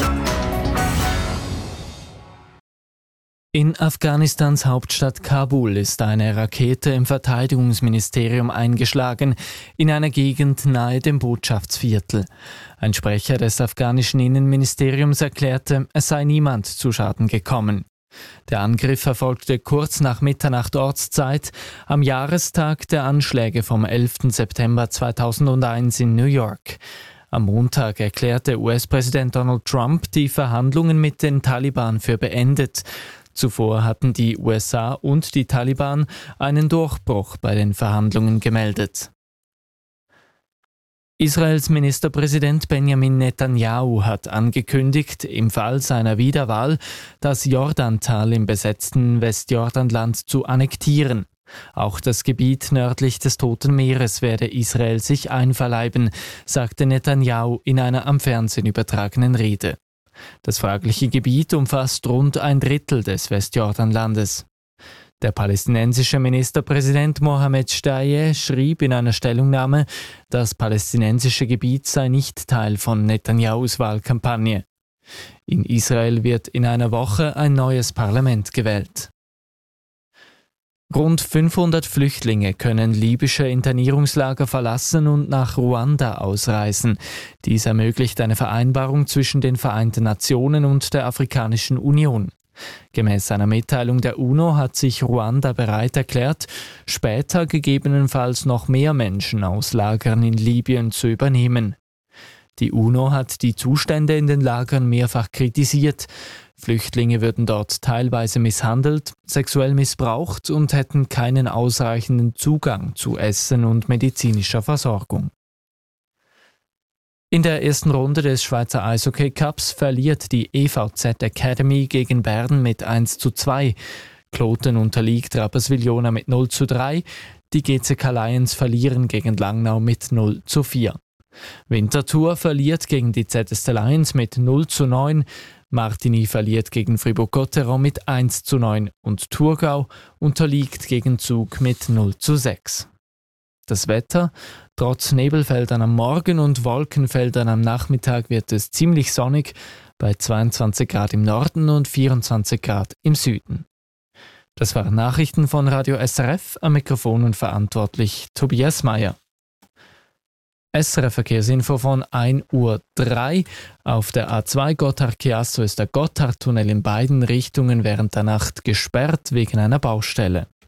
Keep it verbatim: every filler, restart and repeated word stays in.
In Afghanistans Hauptstadt Kabul ist eine Rakete im Verteidigungsministerium eingeschlagen, in einer Gegend nahe dem Botschaftsviertel. Ein Sprecher des afghanischen Innenministeriums erklärte, es sei niemand zu Schaden gekommen. Der Angriff erfolgte kurz nach Mitternacht Ortszeit, am Jahrestag der Anschläge vom elften September zweitausendeins in New York. Am Montag erklärte U S-Präsident Donald Trump die Verhandlungen mit den Taliban für beendet. Zuvor hatten die U S A und die Taliban einen Durchbruch bei den Verhandlungen gemeldet. Israels Ministerpräsident Benjamin Netanyahu hat angekündigt, im Fall seiner Wiederwahl das Jordantal im besetzten Westjordanland zu annektieren. Auch das Gebiet nördlich des Toten Meeres werde Israel sich einverleiben, sagte Netanyahu in einer am Fernsehen übertragenen Rede. Das fragliche Gebiet umfasst rund ein Drittel des Westjordanlandes. Der palästinensische Ministerpräsident Mohammed Shtayyeh schrieb in einer Stellungnahme, das palästinensische Gebiet sei nicht Teil von Netanyahus Wahlkampagne. In Israel wird in einer Woche ein neues Parlament gewählt. Rund fünfhundert Flüchtlinge können libysche Internierungslager verlassen und nach Ruanda ausreisen. Dies ermöglicht eine Vereinbarung zwischen den Vereinten Nationen und der Afrikanischen Union. Gemäß einer Mitteilung der UNO hat sich Ruanda bereit erklärt, später gegebenenfalls noch mehr Menschen aus Lagern in Libyen zu übernehmen. Die UNO hat die Zustände in den Lagern mehrfach kritisiert. Flüchtlinge würden dort teilweise misshandelt, sexuell missbraucht und hätten keinen ausreichenden Zugang zu Essen und medizinischer Versorgung. In der ersten Runde des Schweizer Eishockey Cups verliert die E V Z Academy gegen Bern mit eins zu zwei. Kloten unterliegt Rapperswil-Jona mit null zu drei. Die G C K Lions verlieren gegen Langnau mit null zu vier. Winterthur verliert gegen die Z S C Lions mit null zu neun. Martigny verliert gegen Fribourg-Gotteron mit eins zu neun und Thurgau unterliegt gegen Zug mit null zu sechs. Das Wetter: Trotz Nebelfeldern am Morgen und Wolkenfeldern am Nachmittag wird es ziemlich sonnig bei zweiundzwanzig Grad im Norden und vierundzwanzig Grad im Süden. Das waren Nachrichten von Radio S R F, am Mikrofon und verantwortlich Tobias Meyer. S R F-Verkehrsinfo von ein Uhr drei. Auf der A zwei Gotthard-Chiasso ist der Gotthardtunnel in beiden Richtungen während der Nacht gesperrt wegen einer Baustelle.